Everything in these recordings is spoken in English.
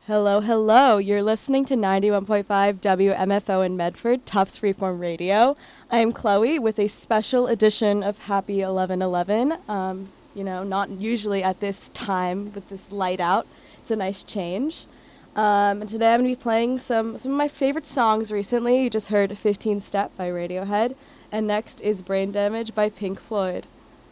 Hello, hello. You're listening to 91.5 WMFO in Medford, Tufts Freeform Radio. I'm Chloe with a special edition of Happy 11/11. Not usually at this time with this light out. It's a nice change. And today I'm going to be playing some of my favorite songs recently. You just heard 15 Step by Radiohead. And next is Brain Damage by Pink Floyd.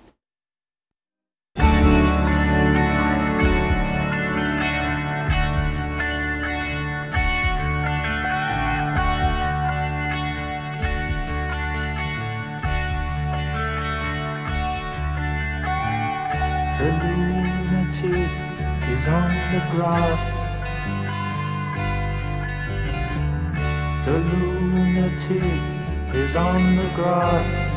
The lunatic is on the grass. The lunatic is on the grass.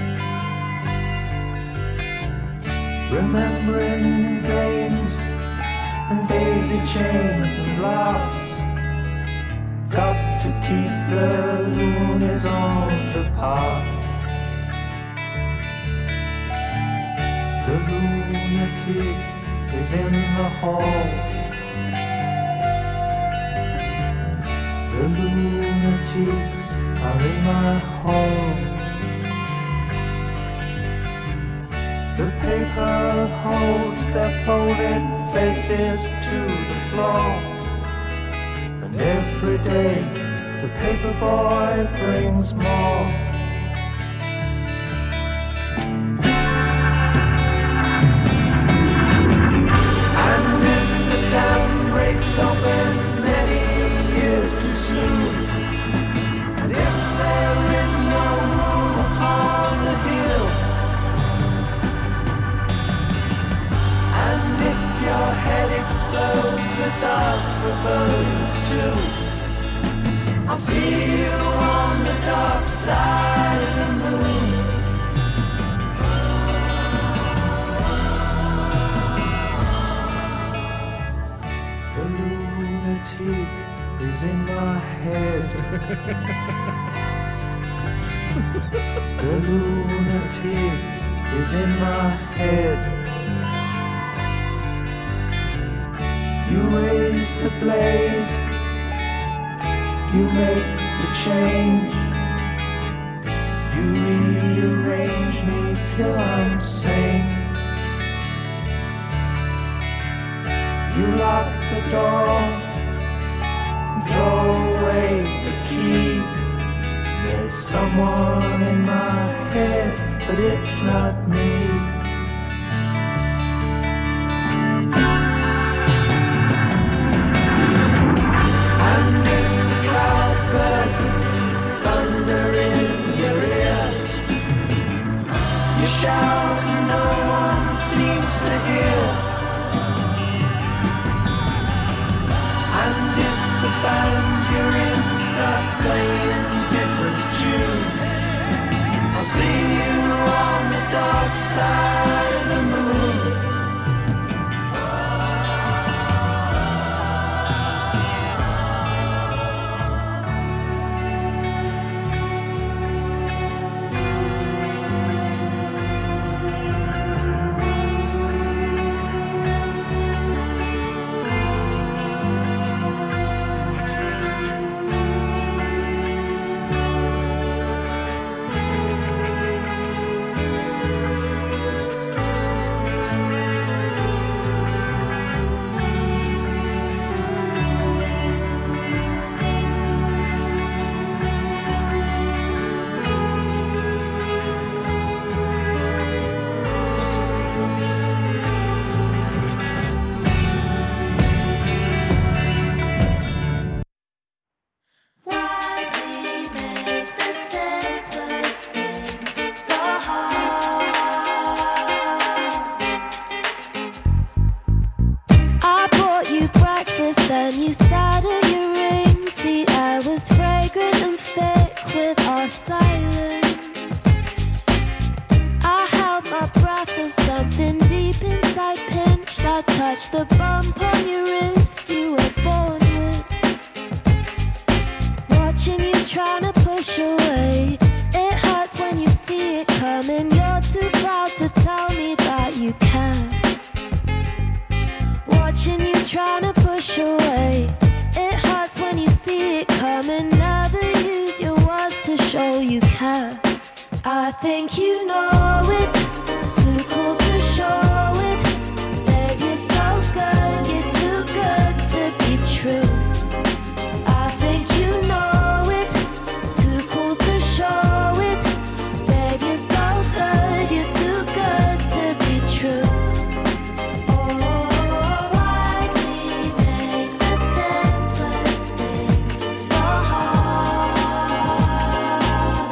Remembering games and daisy chains and laughs. Got to keep the loonies on the path. The lunatic is in the hall. The lunatics are in my hall. The paper holds their folded faces to the floor. And every day the paper boy brings more. Open many years too soon. And if there is no room upon the hill, and if your head explodes, the dark forebodings too, I'll see you on the dark side of the moon. Is in my head. The lunatic is in my head. You raise the blade, you make the change, you rearrange me till I'm sane. You lock the door, throw away the key. There's someone in my head, but it's not me. And if the cloud bursts, thunder in your ear, you shout and no one seems to hear. And if the band you're in starts playing different tunes, I'll see you on the dark side of the moon. The bump on your wrist you were born with. Watching you trying to push away. It hurts when you see it coming. You're too proud to tell me that you can. Watching you trying to push away. think you know it, too cool to show it. Babe, you're so good, you're too good to be true. I think you know it, too cool to show it. Babe, you're so good, you're too good to be true. Oh, why we make the simplest things so hard?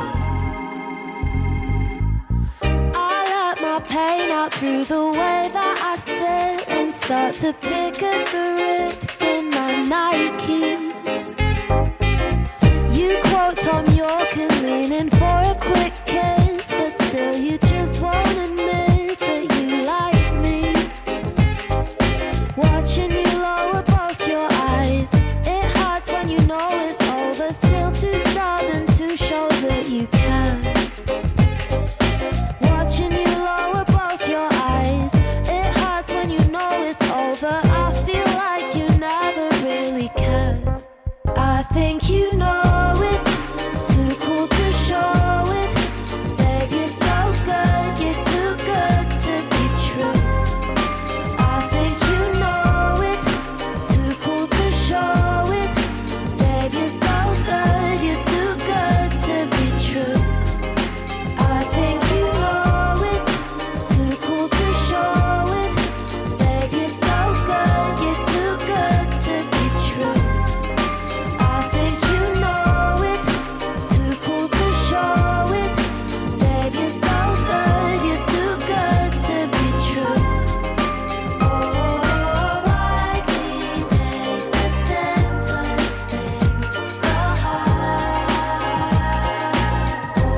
I let my pain out through the way that I sit and start to pick at the rips in my Nikes. You quote Tom York and lean in for a quick kiss, but still you just won't admit that you like me. Watching you lower both your eyes, it hurts when you know it's over. Still too stubborn to show that you can. Watching you lower both your eyes, it hurts when you know it's over. I feel like you never really cared. I think you know it, too cool to show it. Babe, you're so good, you're too good to be true. I think you know it, too cool to show it. Babe, you're so good, you're too good to be true. I think you know it, too cool to show it. Babe, you're so good, you're too good to be true. I think you know it, too cool to show it. Babe, you're so good, you're too good to be true. Oh, why we make the simplest things so hard? Oh,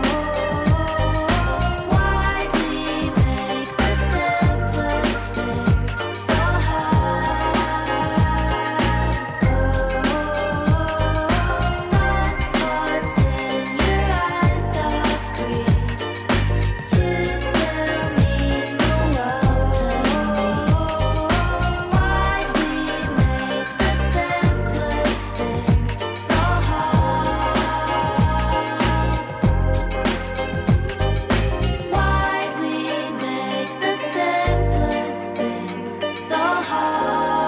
why we make the simplest things so hard? Sunspots in your eyes, dark green. You still mean the world to me. Why'd we make the simplest things so hard? Why'd we make the simplest things so hard?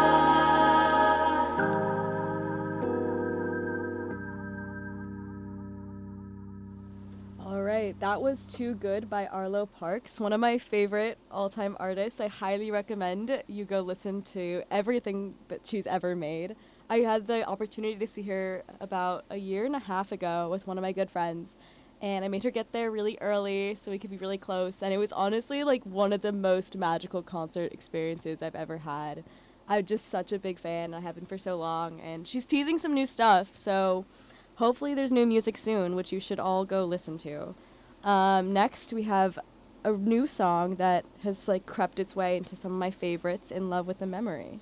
All right, that was Too Good by Arlo Parks, one of my favorite all-time artists. I highly recommend you go listen to everything that she's ever made. I had the opportunity to see her about a year and a half ago with one of my good friends, and I made her get there really early so we could be really close, and it was honestly like one of the most magical concert experiences I've ever had. I'm just such a big fan. I have been for so long, and she's teasing some new stuff, so hopefully there's new music soon, which you should all go listen to. Next, we have a new song that has like crept its way into some of my favorites, In Love with the Memory.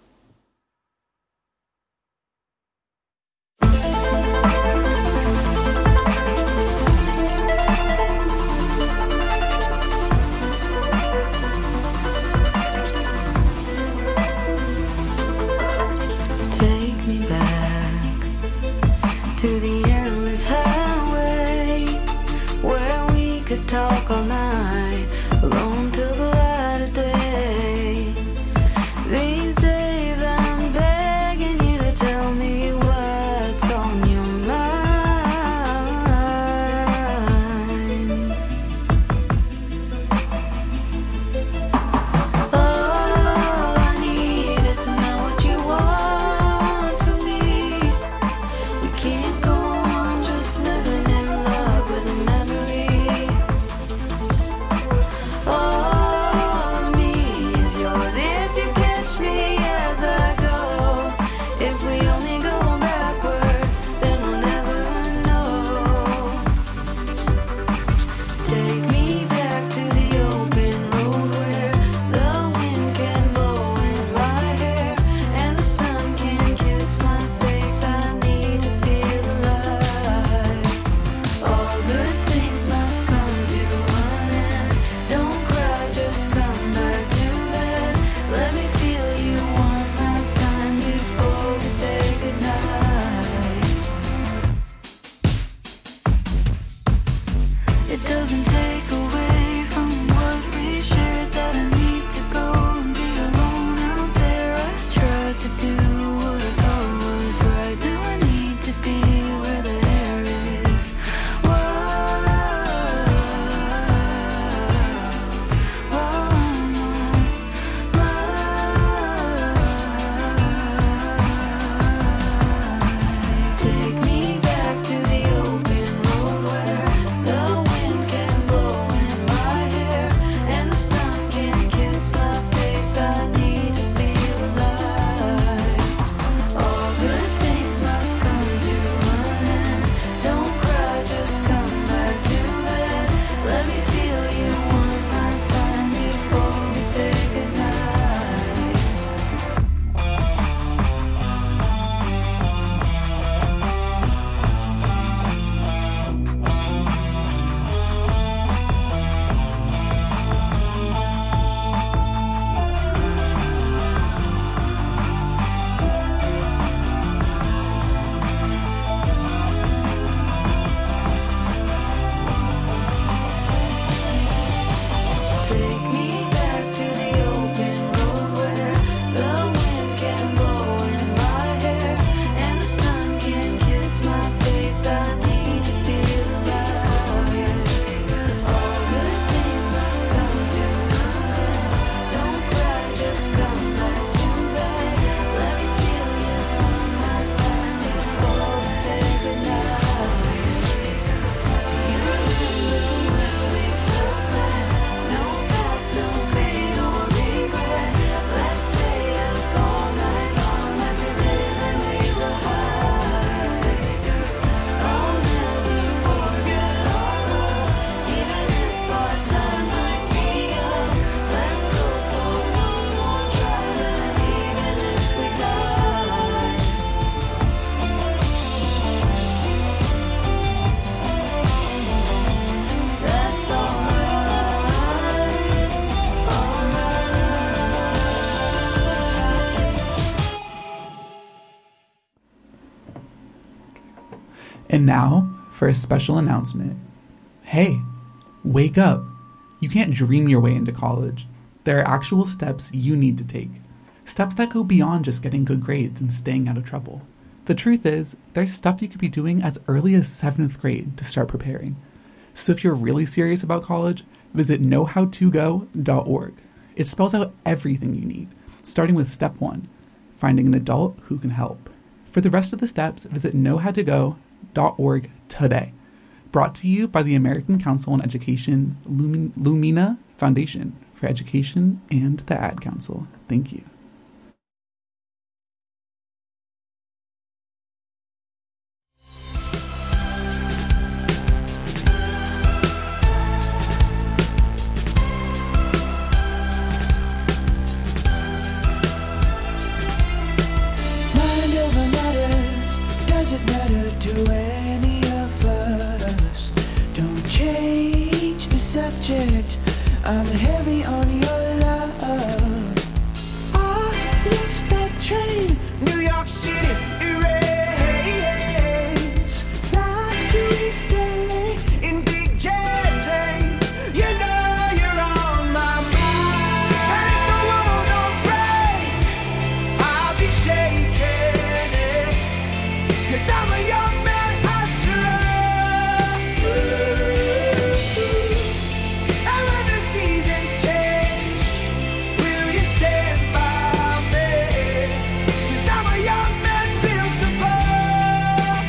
Take me back to the endless highway where we could talk all night, alone till the light of day. These days And now for a special announcement. Hey, wake up. You can't dream your way into college. There are actual steps you need to take. Steps that go beyond just getting good grades and staying out of trouble. The truth is, there's stuff you could be doing as early as 7th grade to start preparing. So if you're really serious about college, visit knowhowtogo.org. It spells out everything you need, starting with step 1, finding an adult who can help. For the rest of the steps, visit knowhowtogo.org today. Brought to you by the American Council on Education, Lumina Foundation for Education, and the Ad Council. Thank you. Doesn't matter to any of us. Don't change the subject. I'm heavy on your love. I missed that train. New York City erase. Fly to East LA in big jet planes. You know you're on my mind. And if the world don't break, I'll be shaking it. 'Cause I'm a young man after all. And when the seasons change, will you stand by me? 'Cause I'm a young man built to fall.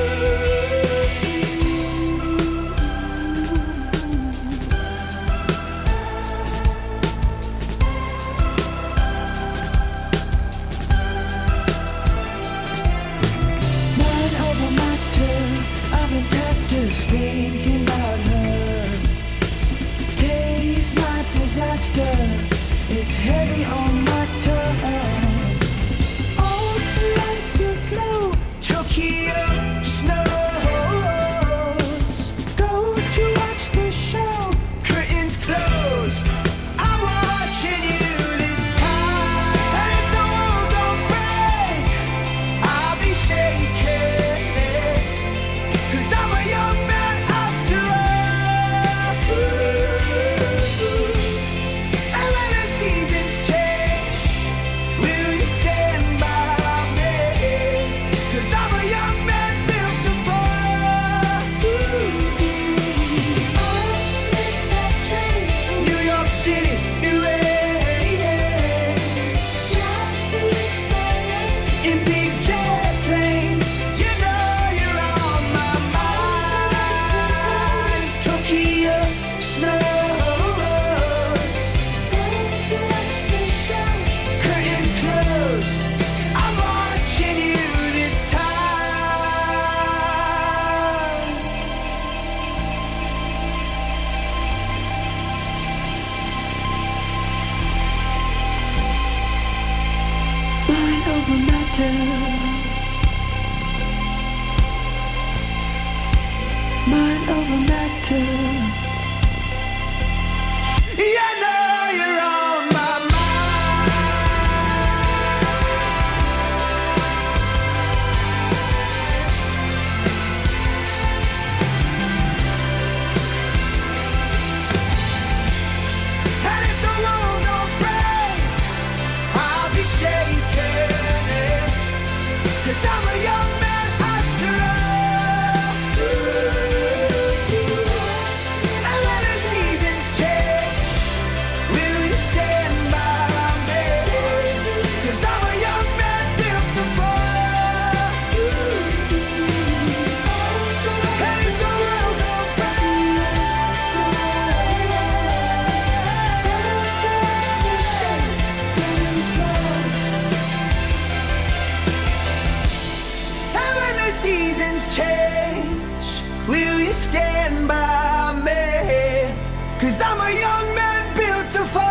Mind over matter, I'm in practice thinking about her. Taste my disaster, it's heavy on my tongue. All the lights will glow, Tokyo snows. Go to watch the show, curtains closed. I'm watching you this time. And if the world don't break, I'll be shaking it. 'Cause I'm a young man after all. And when the seasons change, will you stand by me? 'Cause I'm a young man built to fall. New York City, in big jet planes. You know you're on my mind. Tokyo snows. Curtains closed. I'm watching you this time. Mind over matter. Mind over matter. You know you're on my mind. And if the world don't break, I'll be shaking it. 'Cause I'm a young man after all. And when the seasons change, will you stand by me? 'Cause I'm a young man built to fall. And if the world don't And when the seasons change, will you stand by me? 'Cause I'm a young man built to fall.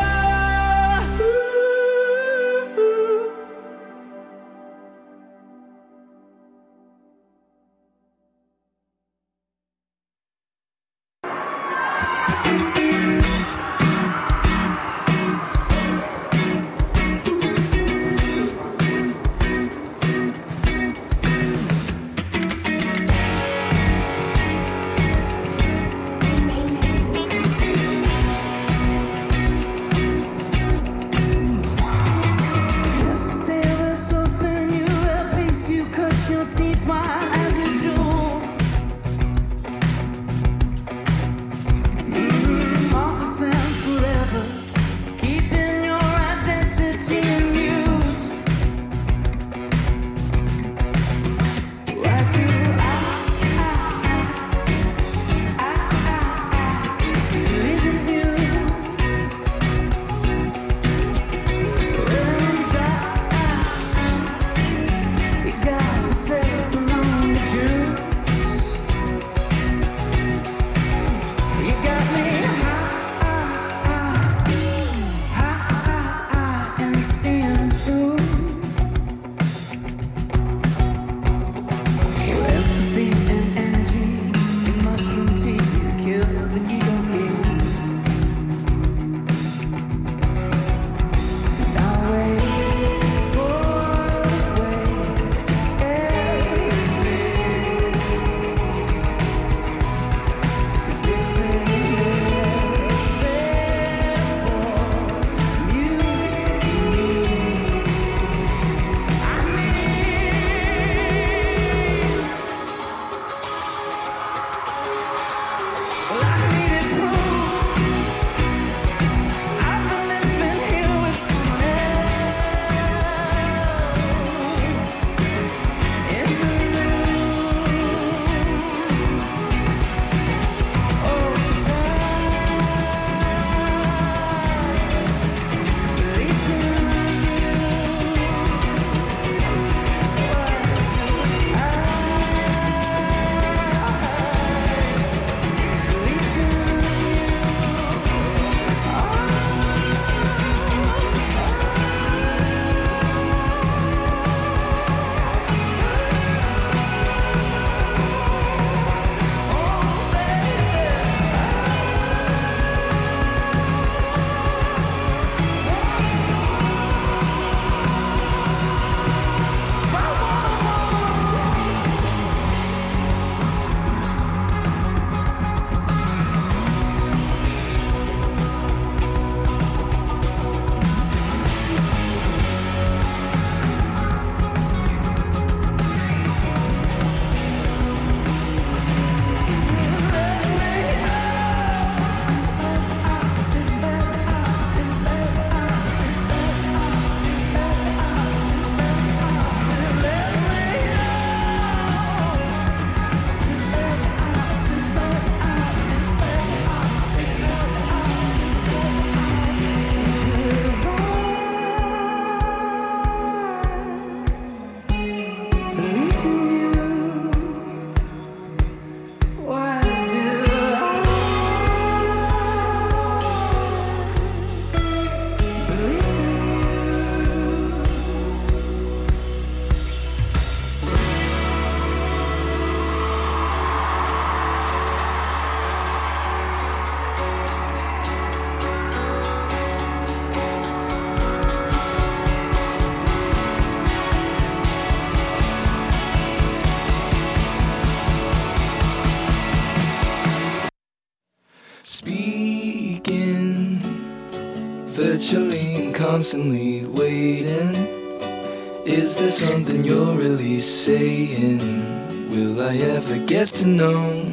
perpetually and constantly waiting. Is there something you're really saying? Will I ever get to know?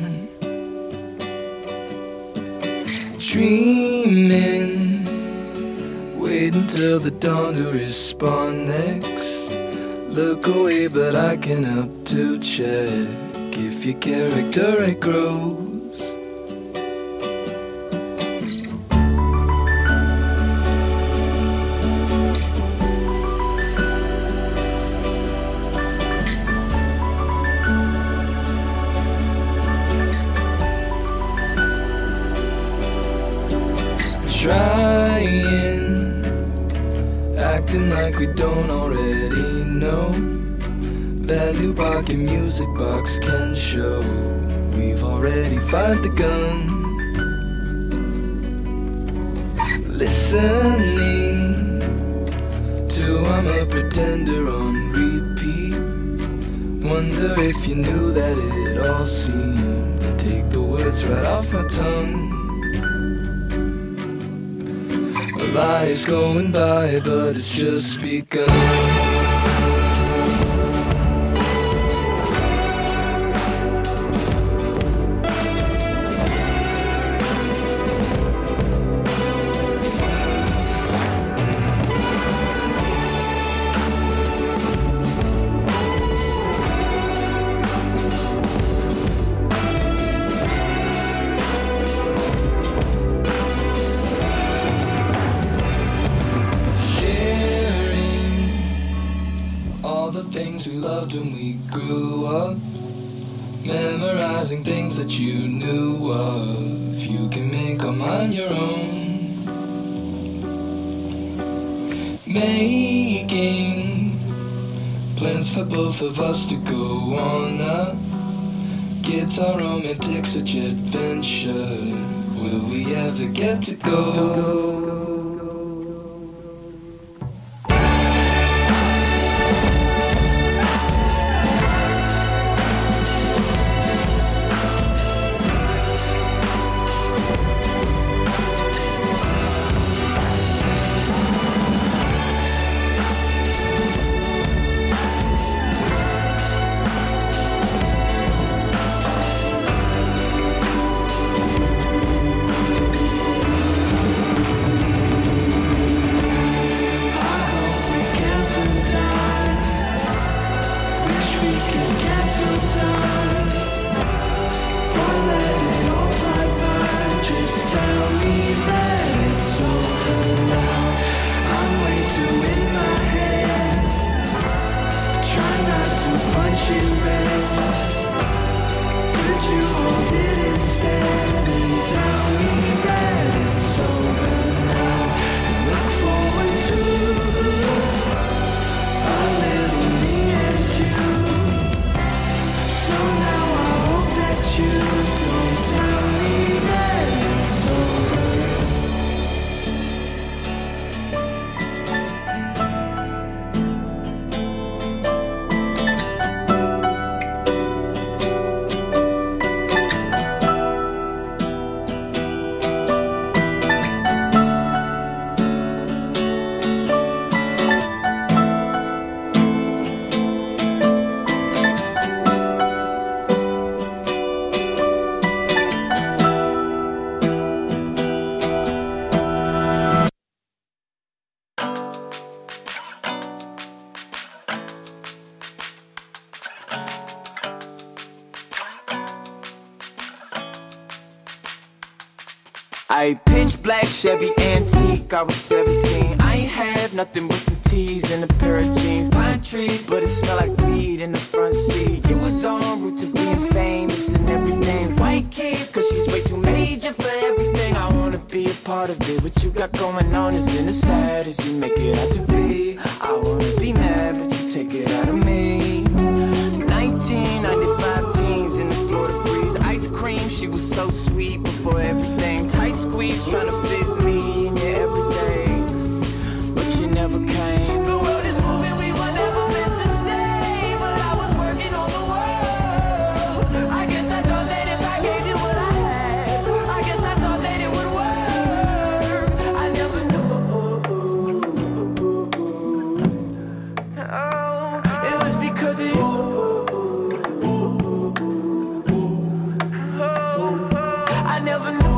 Dreaming, wait until the dawn to respond next. Look away, but I can help to check if your character it grows. Trying, acting like we don't already know. That new pocket music box can show we've already fired the gun. Listening to I'm a Pretender on repeat. Wonder if you knew that it all seemed to take the words right off my tongue. A lie is going by, but it's just begun. When we grew up, memorizing things that you knew of. You can make them on your own. Making plans for both of us to go on a guitar romantic such adventure. Will we ever get to go? I pitch black Chevy antique, I was 17. I ain't have nothing but some tees and a pair of jeans. Pine trees, but it smelled like weed in the front seat. You was en route to being famous and everything. White keys, cause she's way too major for everything. I wanna be a part of it. What you got going on isn't as sad as you make it out to be. I wanna be mad, but you take it out of me. 1995 teens in the Florida breeze. Ice cream, she was so sweet before everything. Tight squeeze, trying to fit me in your everyday, but you never came. The world is moving, we were never meant to stay, but I was working on the world. I guess I thought that if I gave you what I had, I guess I thought that it would work. I never knew because of you. I never knew.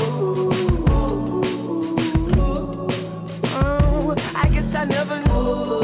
I guess I never knew.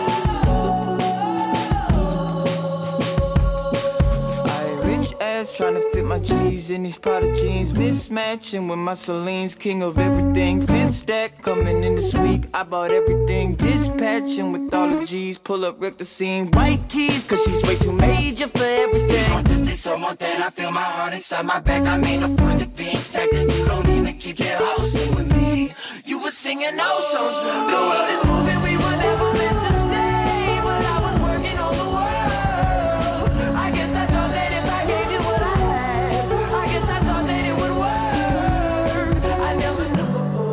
Trying to fit my G's in these Prada jeans, mismatching with my Celine's, king of everything. Fifth stack coming in this week, I bought everything. Dispatching with all the G's, pull up, wreck the scene. White keys, cause she's way too major for everything. On this, so more than I feel my heart inside my back. I made no point of being tagged, and you don't even keep your house in with me. You were singing those songs. The world is moving, we were never meant to stay, but I was working on the world. I guess I thought that if I gave you what I had, I guess I thought that it would work. I never knew.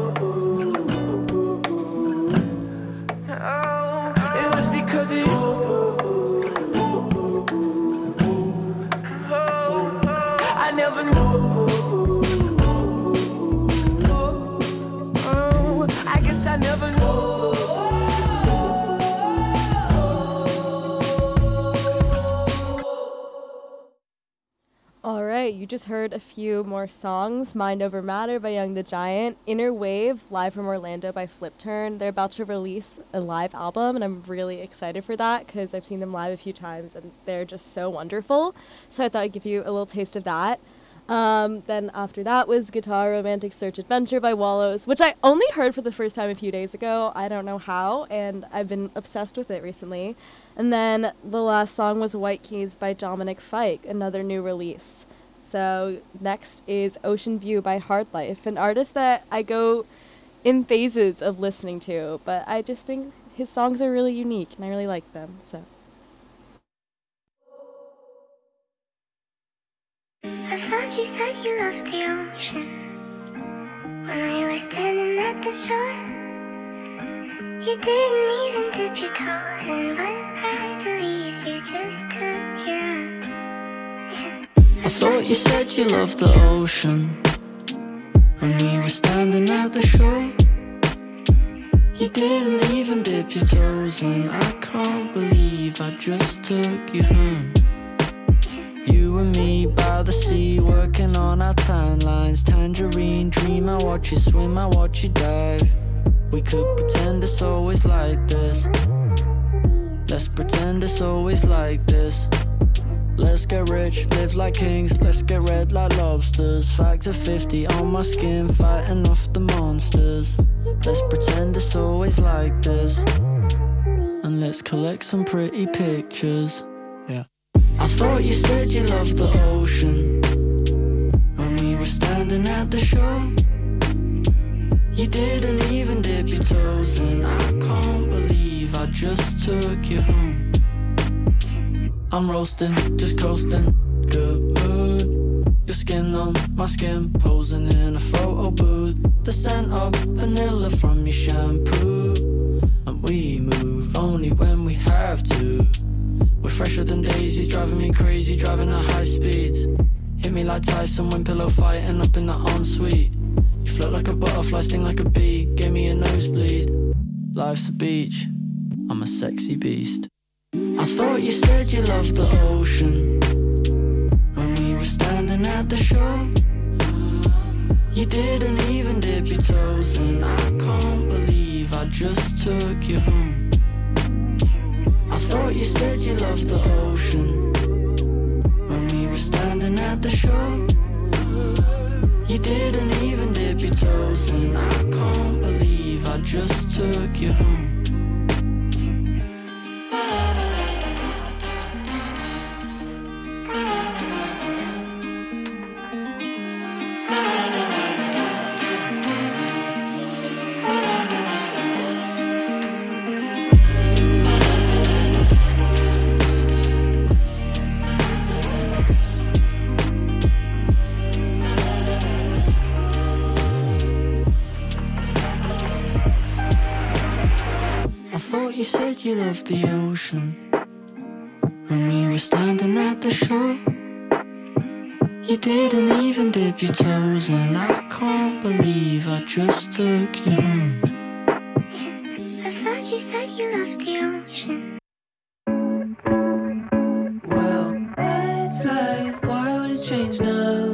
It was because of you. I never knew. I guess I never knew. All right, you just heard a few more songs. Mind Over Matter by Young the Giant, Inner Wave, live from Orlando by Flip Turn. They're about to release a live album, and I'm really excited for that because I've seen them live a few times, and they're just so wonderful. So I thought I'd give you a little taste of that. Then after that was Guitar Romantic Search Adventure by Wallows, which I only heard for the first time a few days ago. I don't know how, and I've been obsessed with it recently. And then the last song was White Keys by Dominic Fike, another new release. So next is Ocean View by Hardlife, an artist that I go in phases of listening to, but I just think his songs are really unique, and I really like them, so. I thought you said you loved the ocean when we were standing at the shore. You didn't even dip your toes in, but I believed you just took your own. Yeah. I thought you said you loved the ocean when we were standing at the shore. You didn't even dip your toes in. I can't believe I just took you home. You and me by the sea, working on our tan lines. Tangerine dream, I watch you swim, I watch you dive. We could pretend it's always like this. Let's pretend it's always like this. Let's get rich, live like kings. Let's get red like lobsters. Factor 50 on my skin, fighting off the monsters. Let's pretend it's always like this. And let's collect some pretty pictures. Yeah. I thought you said you loved the ocean when we were standing at the shore. You didn't even dip your toes in. I can't believe I just took you home. I'm roasting, just coasting, good mood. Your skin on my skin, posing in a photo booth. The scent of vanilla from your shampoo. And we move only when we have to. We're fresher than daisies, driving me crazy, driving at high speeds. Hit me like Tyson when pillow fighting up in the ensuite. You float like a butterfly, sting like a bee, gave me a nosebleed. Life's a beach, I'm a sexy beast. I thought you said you loved the ocean when we were standing at the shore. You didn't even dip your toes in. I can't believe I just took you home. I thought you said you loved the ocean when we were standing at the shore. You didn't even dip your toes in. I can't believe I just took you home. You said you loved the ocean when we were standing at the shore. You didn't even dip your toes in. I can't believe I just took you home. I thought you said you loved the ocean. change now.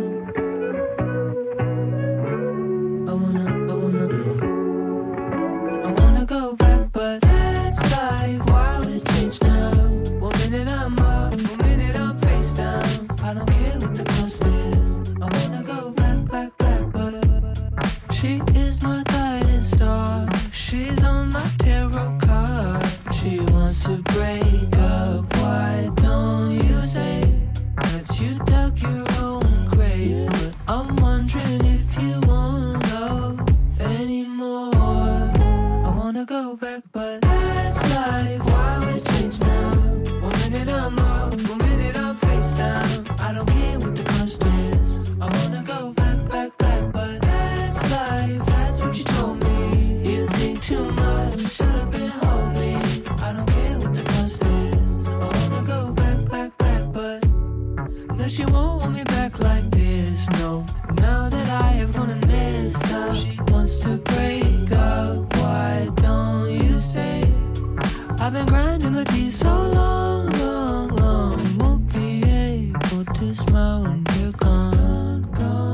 I wanna go back, but that's life. Why would it change now? 1 minute I'm up, 1 minute I'm face down. I don't care what the cost is. I wanna go back, but she is my guiding star. She's on my tarot card. She wants to break up. Why don't you say that you dug your own grave? But I'm wondering if you won't love anymore. I wanna go back, but that's life. Why would it change now? 1 minute I'm up, 1 minute I'm face down. I don't care what the cost is. I wanna go back, but that's life. That's what you told me. You think too much, shut up and hold me. I don't care what the cost is. I wanna go back, but no, she won't want me back like this. No, now that I have gone and messed up, she wants to break up. Why don't you stay? I've been grinding my teeth so long. Won't be able to smile when you're gone.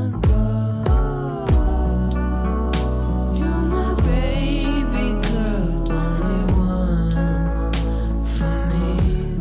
You're my baby girl, only one for me.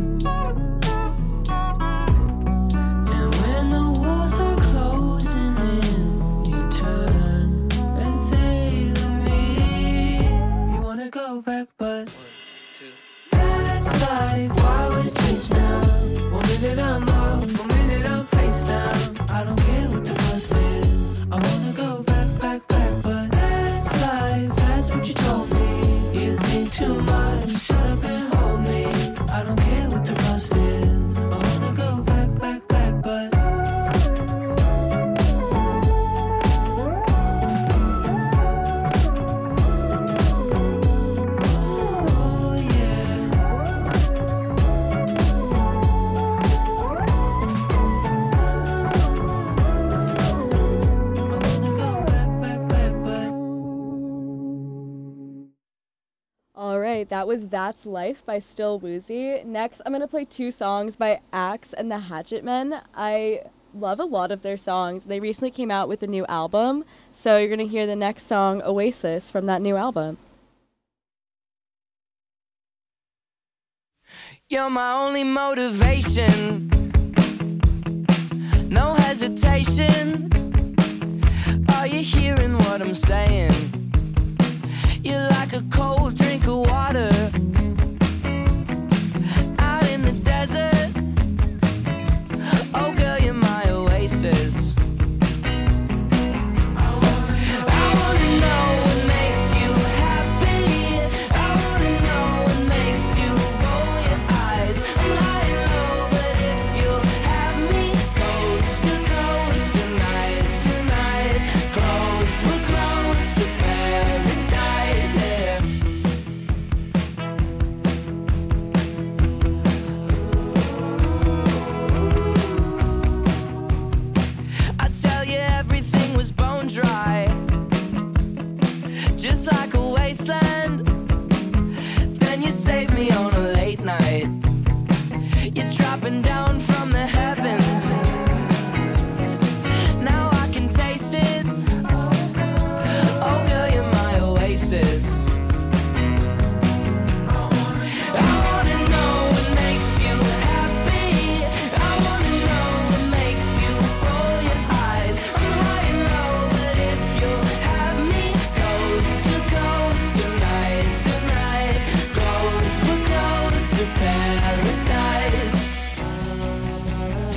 And when the walls are closing in, you turn and say to me, you wanna go back, but that's life. Why would it change now? 1 minute I'm up, 1 minute I'm face down. I don't care what the cost is. I wanna go back, but that's life. That's what you told me. You think too much, shut up and hold me. I don't care what the cost is. I wanna go back, but oh yeah. I wanna go back, but All right, that was That's Life by Still Woozy. Next, I'm going to play 2 songs by Axe and the Hatchet Men. I love a lot of their songs. They recently came out with a new album, so you're going to hear the next song, Oasis, from that new album. You're my only motivation. No hesitation. Are you hearing what I'm saying? You're like a cold drink of water out in the desert. Oh girl, you're my oasis. I wanna know what makes you happy. I wanna know what makes you roll your eyes. I'm high and low, but if you'll have me coast to coast tonight, we're close to paradise, yeah. I tell you everything was bone dry, just like a wasteland. Then you saved me on a late night. You're dropping down from the heavens. Now I can taste it. Oh girl, you're my oasis. I wanna know what makes you happy. I wanna know what makes you roll your eyes. I'm high and low, but if you'll have me coast to coast tonight, we're close to paradise.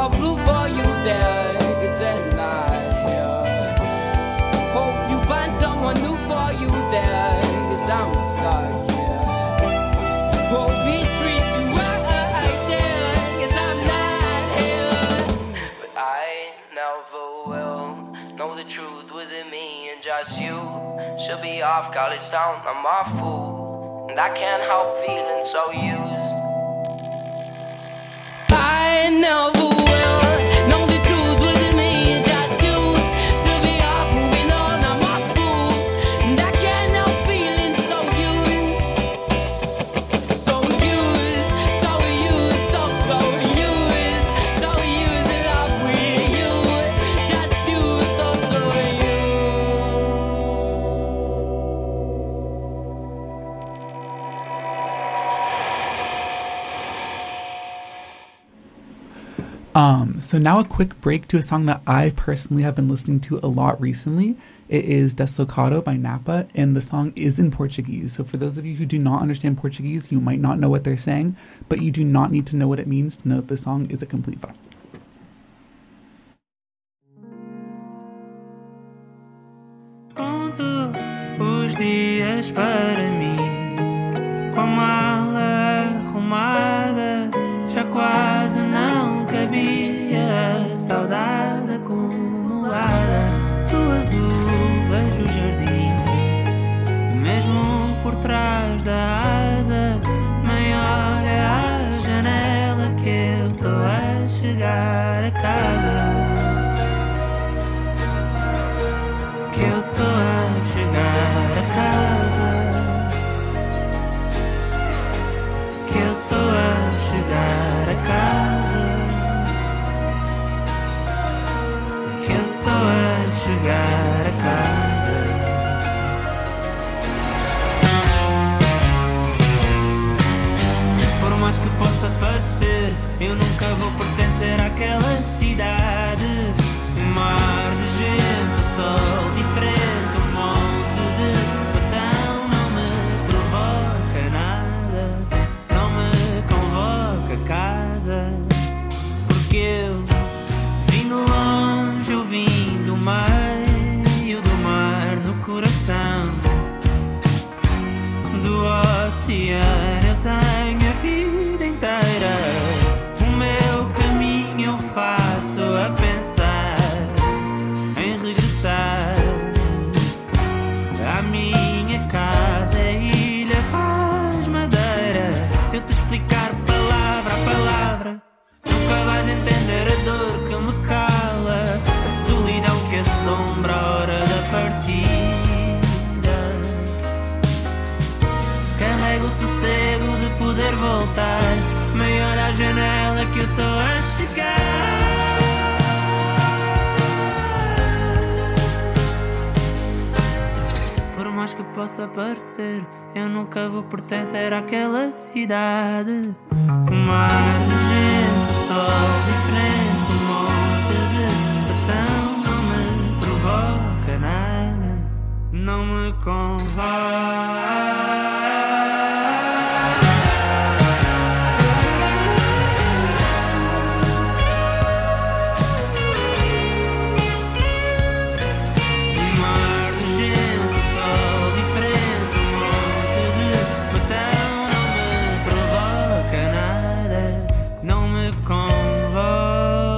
all blue for you there, 'cause they're not here. Hope you find someone new for you there, 'cause I'm stuck here. Hope he treats you right there, 'cause I'm not here. But I never will know the truth was in me and just you. Should be off college town, I'm a fool, and I can't help feeling so used. I never will know the truth was in me and just you. Should be off moving on, I'm a fool, and I can't help feeling so used. So used, so used, so used, so used in love with you. Just you, so you. So now a quick break to a song that I personally have been listening to a lot recently. It is Deslocado by Napa, and the song is in Portuguese. So for those of you who do not understand Portuguese, you might not know what they're saying, but you do not need to know what it means to know that the song is a complete fact. Conto os dias para mim, com a mala arrumada, já quase não cabia a saudade acumulada. Do azul vejo o jardim, e mesmo por trás da asa, maior é a janela que eu estou a chegar a casa. Que eu tô a chegar a casa. Que eu tô a chegar a casa. Que eu tô a chegar a casa. Por mais que possa parecer, eu nunca vou pertencer àquela cidade. Um mar de gente, o sol diferente, um monte de botão. Não me provoca nada, não me convoca a casa. Porque eu vim de longe, eu vim do meio do mar no coração do oceano. Eu tenho a vida inteira, o meu caminho eu faço a pensar em regressar à minha casa, Ilha Paz Madeira. Se eu te explicar palavra a palavra, nunca vais entender a dor que me cala, a solidão que assombra a hora da partida. Carrego o sossego de poder voltar, maior à janela que eu estou a chegar. Por mais que possa parecer, eu nunca vou pertencer àquela cidade. Um mar de gente, o sol diferente, um monte de botão. Não me provoca nada, não me convoca. Convoca.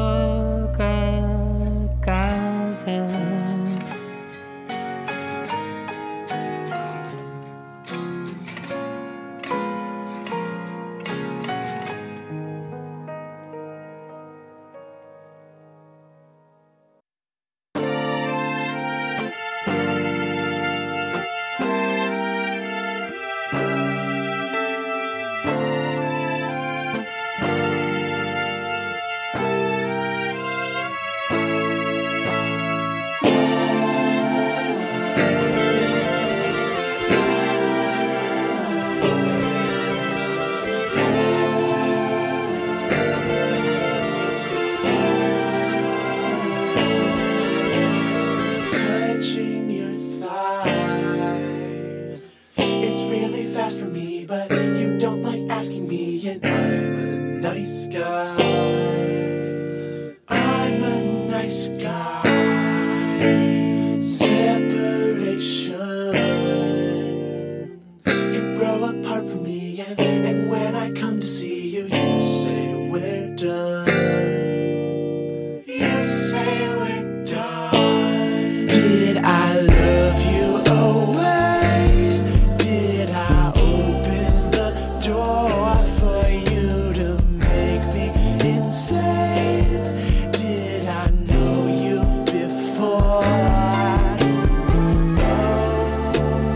say we're done. Did I love you away? Did I open the door for you to make me insane? Did I know you before I know?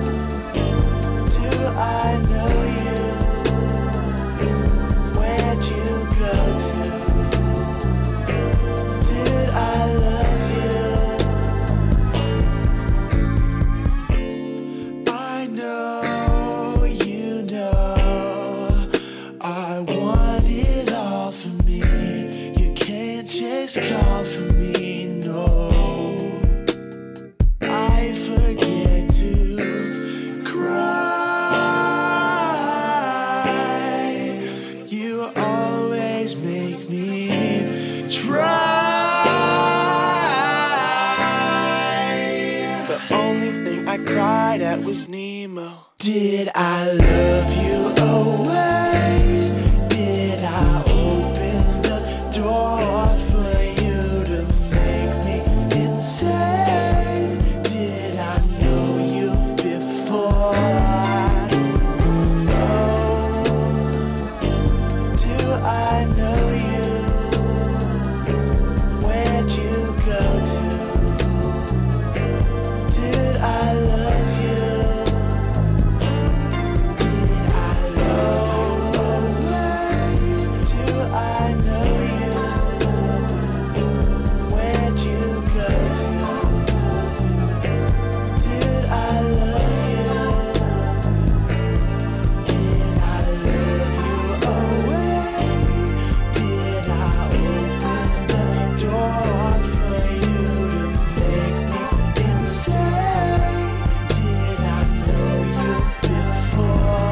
Do I know you? Where'd you go to? Did I love you? I know you know I want it all for me. You can't just call for me, no. I forget to cry. You always make me try. The only thing I cried at was Nemo. Did I love you away? Did I open the door for you to make me insane? Did I know you before I know? Do I know you? Where'd you go to? Did I love you? Did I love away? Do I know you? Where'd you go to? Did I love you? Did I love you away? Did I open the door for you to make me insane? Did I know you before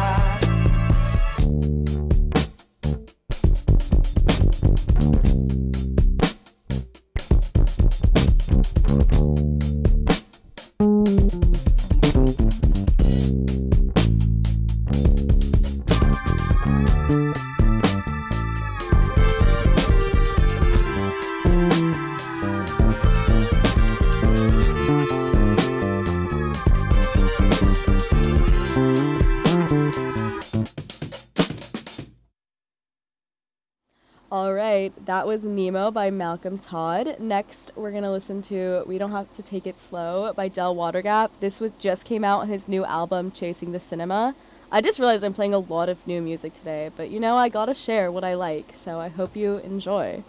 All right, that was Nemo by Malcolm Todd. Next, we're going to listen to We Don't Have to Take It Slow by Del Watergap. This just came out on his new album, Chasing the Cinema. I just realized I'm playing a lot of new music today, but you know, I gotta share what I like, so I hope you enjoy.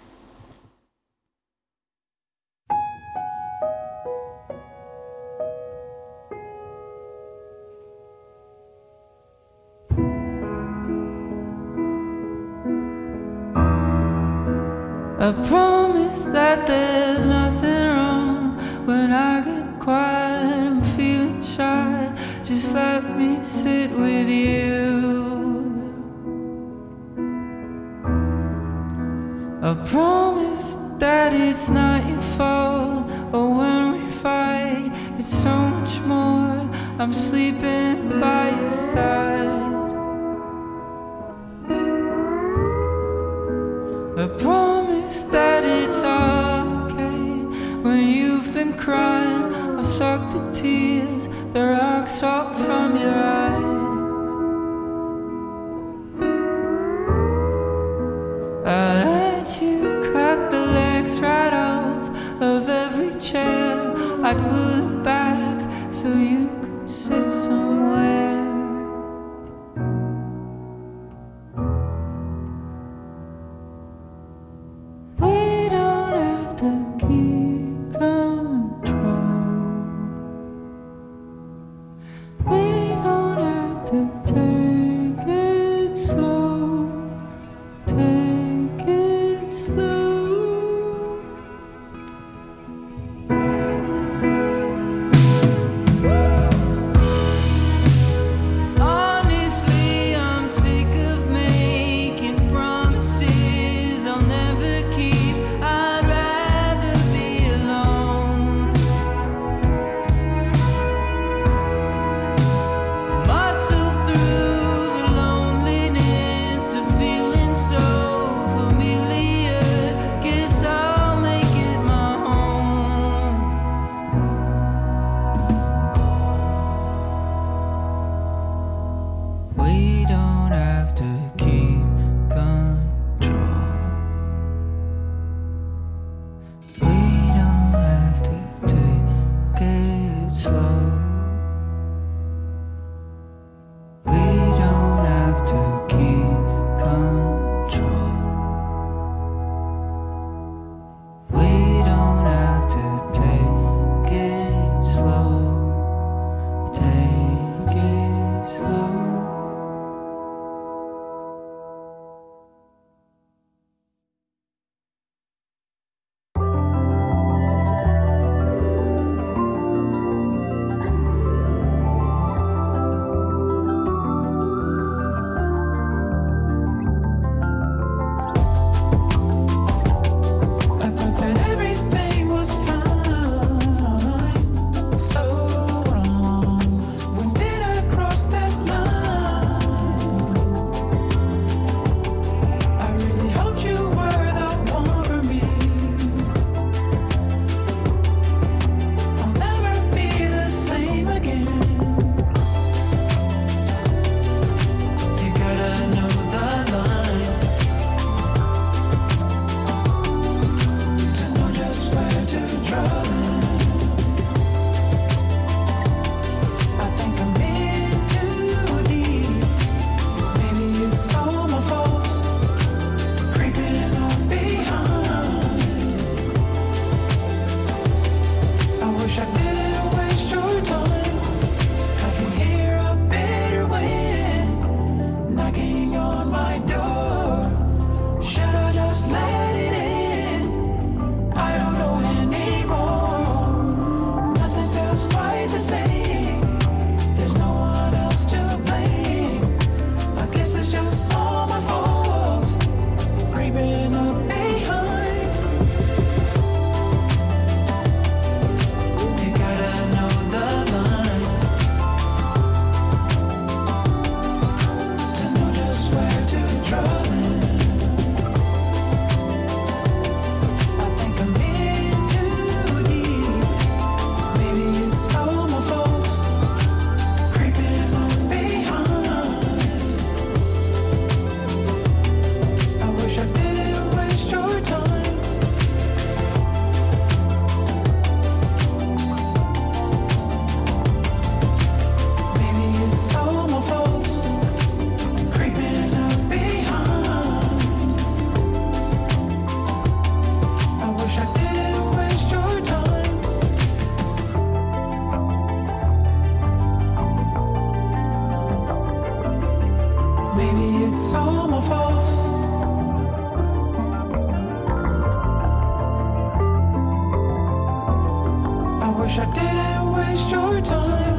I promise that there's nothing wrong. When I get quiet, I'm feeling shy. Just let me sit with you. I promise that it's not your fault. Or when we fight, it's so much more. I'm sleeping by your side. I promise that it's okay. When you've been crying, I'll suck the tears, the rock salt from your eyes. I'll let you cut the legs right off of every chair. I'd glue them back so you could sit somewhere. We don't have to keep control. We don't have wish I didn't waste your time.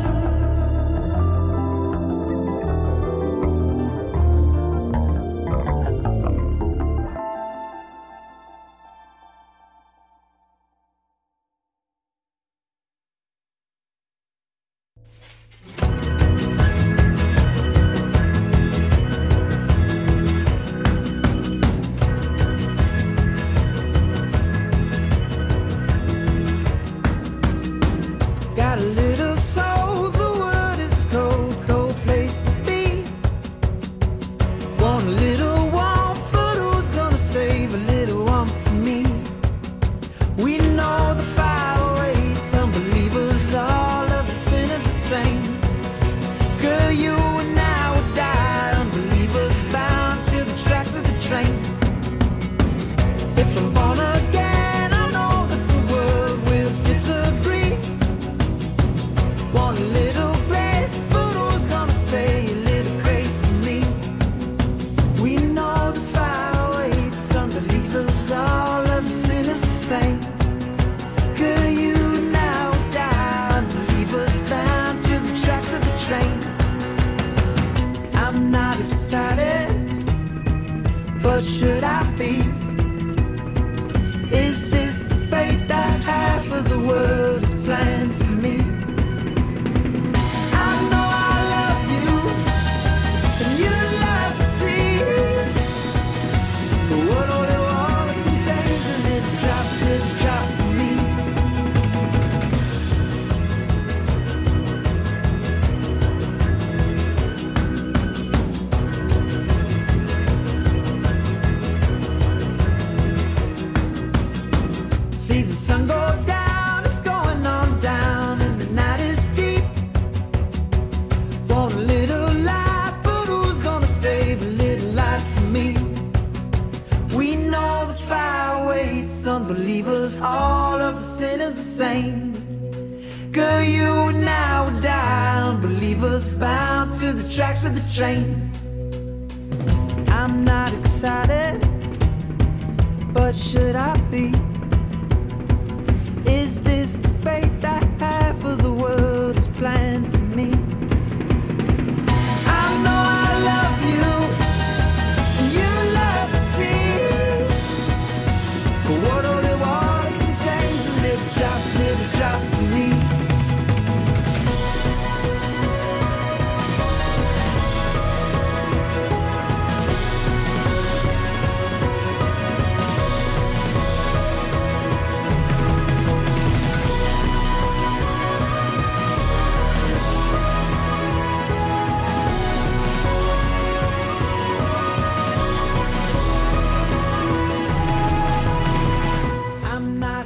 Got a little soul, the world is a cold, cold place to be. Want a little warmth, but who's gonna save a little warmth for me? We know the fire waits, some believers, all of the sinners the same. Girl, you and I would die, unbelievers bound to the tracks of the train. If I'm born again, I know that the world will disagree. Want a little grace, but who's gonna say a little grace for me? We know the fire waits, unbelievers, all of the sinners the same. Girl, you and I will die, unbelievers bound to the tracks of the train. I'm not excited, but should I be? Is this the fate that half of the world is planned for me? I know I love you, and you love to see. But what only water contains a little drop for me. See the sun go down, it's going on down, and the night is deep. Want a little light, but who's gonna save a little light for me? We know the fire waits, unbelievers, all of the sinners the same. Girl, you and I would die, unbelievers bound to the tracks of the train. I'm not excited, but should I be?